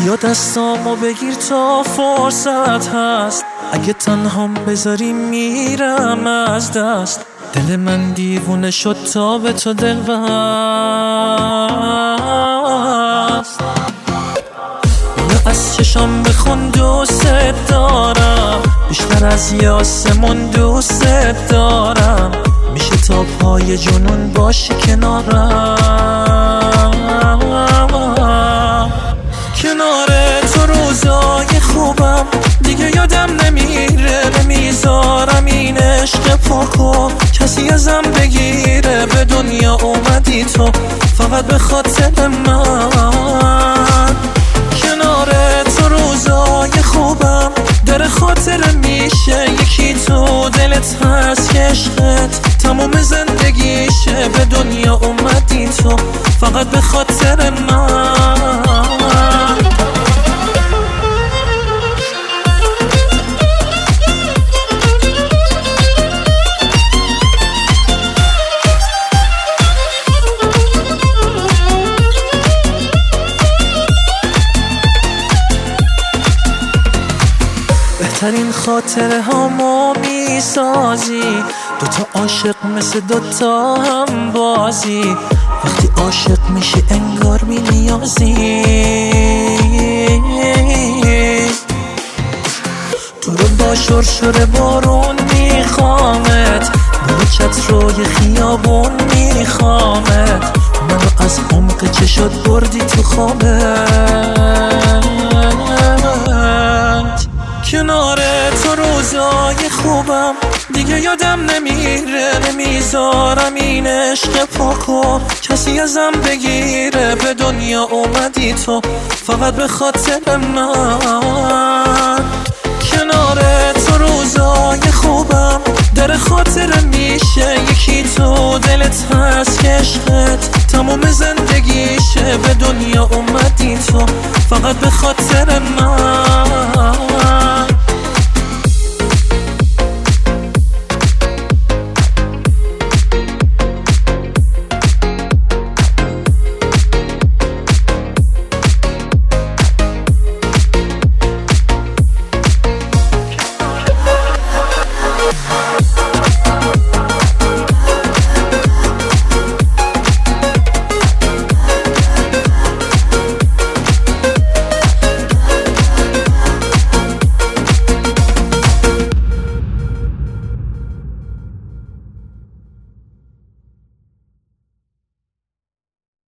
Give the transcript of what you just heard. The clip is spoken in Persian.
بیا دستامو بگیر تا فرصت هست، اگه تنهام بذاری میرم از دست. دل من دیوونه شد تا به تو دل بست. بیا از چشم بخون دوست دارم، بیشتر از یاسمون دوست دارم. میشه تا پای جنون باشی کنارم. کنار تو روزای خوبم دیگه یادم نمیره، نمیذارم این عشق پاکو کسی ازم بگیره. به دنیا اومدی تو فقط به خاطر من. کنار تو روزای خوبم در خاطر میشه، یکی تو دلت هست که عشقت تموم زندگیشه. به دنیا اومدی تو فقط به خاطر من. بهترین خاطره هامو میسازی، دوتا عاشق مثل دوتا هم بازی. وقتی عاشق میشی انگار مینیازی. تو رو با شرشر بارون میخوامت، با چت روی خیابون میخوامت. منو از عمق چشات بردی تو خوابت. کنار تو روزای خوبم دیگه یادم نمیره، نمیذارم این عشق پاکو کسی ازم بگیره. به دنیا اومدی تو فقط به خاطر من. کنار تو روزای خوبم در خاطر میشه، یکی تو دلت هست که عشقت تموم زندگیشه. به دنیا اومدی تو فقط به خاطر من.